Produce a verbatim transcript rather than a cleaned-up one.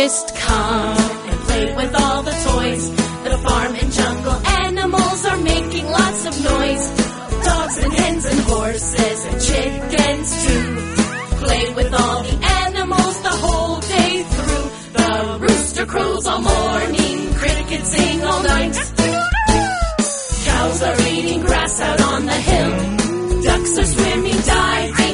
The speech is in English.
harvest come and play with all the toys. The farm and jungle animals are making lots of noise. Dogs and hens and horses and chickens too. Play with all the animals the whole day through. The rooster crows all morning, crickets sing all night. Cows are eating grass out on the hill. Ducks are swimming, diving.